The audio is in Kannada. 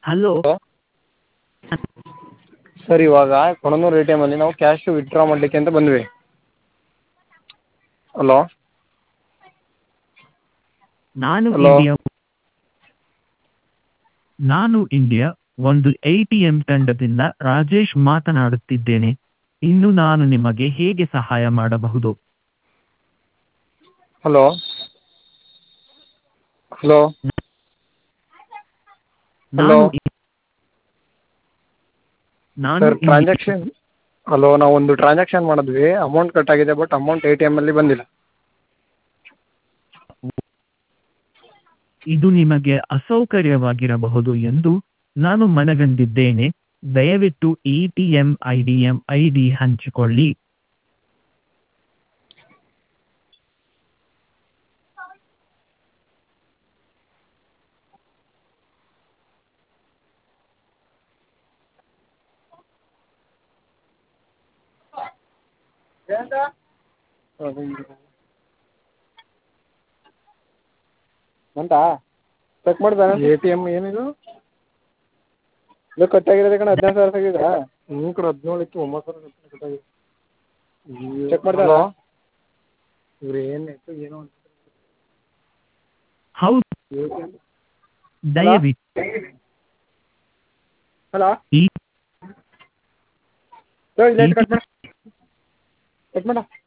ಹಲೋ. ಸರ್ ಇವಾಗ ಕೊಣನೂರು ಎ ಟಿ ಎಮಲ್ಲಿ ನಾವು ಕ್ಯಾಶು ವಿತ್ಡ್ರಾ ಮಾಡಲಿಕ್ಕೆ ಅಂತ ಬಂದ್ವಿ. ಹಲೋ. ನಾನು ಹಲೋ. ಇಂಡಿಯಾ ನಾನು ಇಂಡಿಯಾ ಒಂದು ATM ತಂಡದಿಂದ ರಾಜೇಶ್ ಮಾತನಾಡುತ್ತಿದ್ದೇನೆ. ಇನ್ನು ನಾನು ನಿಮಗೆ ಹೇಗೆ ಸಹಾಯ ಮಾಡಬಹುದು? ಹಲೋ. ಹಲೋ. ಹಲೋ. ನಾನು ಇ- ನಾನು ಸರ್ ಇಂಡಿಯಾ ಟ್ರಾನ್ಸಾಕ್ಷನ್ ಹಲೋ, ನಾವು ಒಂದು ಟ್ರಾನ್ಸಾಕ್ಷನ್ ಮಾಡಿದ್ವಿ, ಅಮೌಂಟ್ ಕಟ್ ಆಗಿದೆ, ಬಟ್ ಅಮೌಂಟ್ ATM ಅಲ್ಲಿ ಬಂದಿಲ್ಲ. ಇದು ನಿಮಗೆ ಅಸೌಕರ್ಯವಾಗಿರಬಹುದು ಎಂದು ನಾನು ಮನಗಂಡಿದ್ದೇನೆ. ದಯವಿಟ್ಟು ATM ID ಹಂಚಿಕೊಳ್ಳಿ. ಬಂತಾ? ಚೆಕ್ ಮಾಡಿದ ATM ಏನಿದು? ಇದು ಕಟ್ಟಾಗಿರೋದು ಕಣ, 15,000 ಆಗಿದಾ? ನಿಮ್ಮ ಕಡೆ 17 ಇತ್ತು, 9,000 ಕಟ್ಟಾಗಿದೆ. ಚೆಕ್ ಮಾಡಿದ ಇವ್ರು ಏನಾಯ್ತು ಏನೋ ಅಂತ. ಹೌದು, ದಯವಿಟ್ಟು ಹಲೋ. ಈ ಇಲ್ಲ ಕಟ್ ಮಾಡ, ಕಟ್ ಮಾಡ.